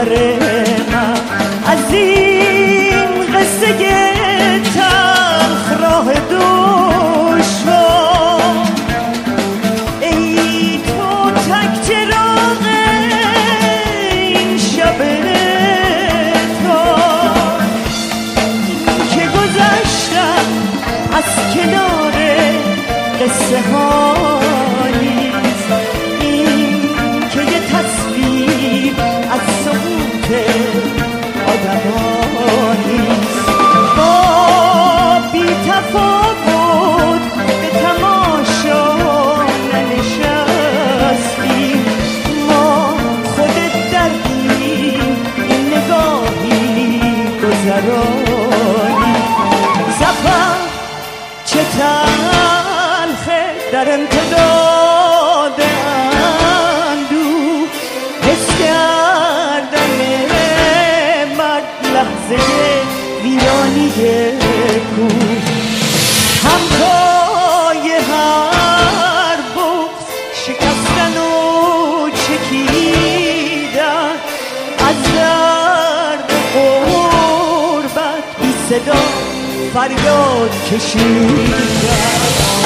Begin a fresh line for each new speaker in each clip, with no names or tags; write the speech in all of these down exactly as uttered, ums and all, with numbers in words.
سفر من از این قصه تلخ راه دشوار. ای تو تک چراغ این شب تار که گذشتم از کنار قصه ها نیست. این که یه تصویر از سقوط آدم ها نیست. با بی تفاوت به تماشا ننشستیم. ما خودت دردیم این نگاهی گذرانی. زفر چه تلخه در امتداد اندوه حس کردن مرد لحظه ویرانی کوه. همپای هر بغض شکستن و چکیدن از درد غربت بی صدا فریاد کشیدن.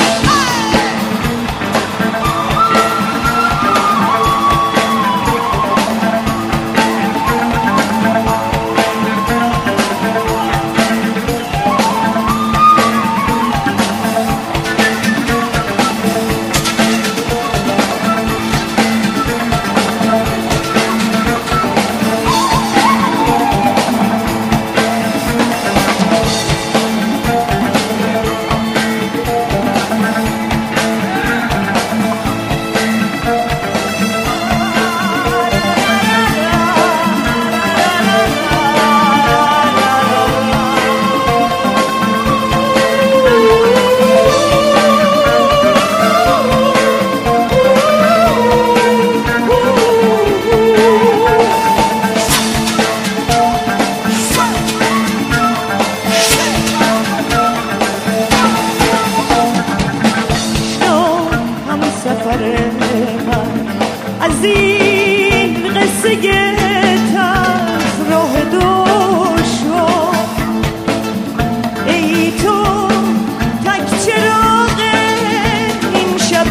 از این قصه تلخ راه دشوار. ای تو تک چراغ این شب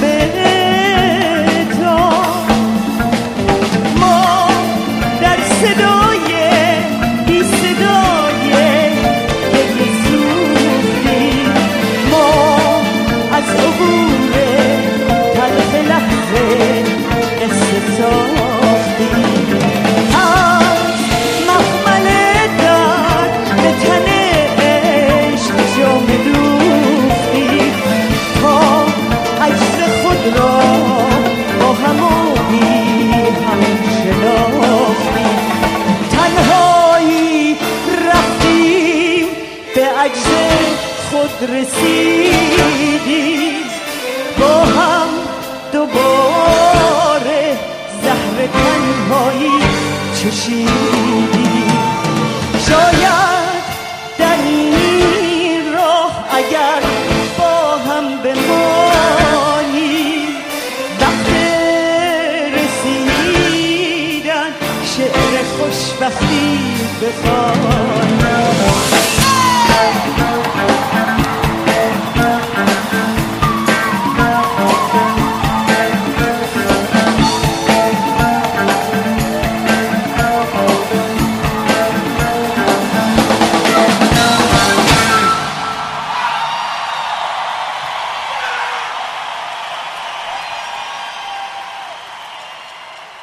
تار. ما در صدای بی صدای گریه سوختیم. ما از عبور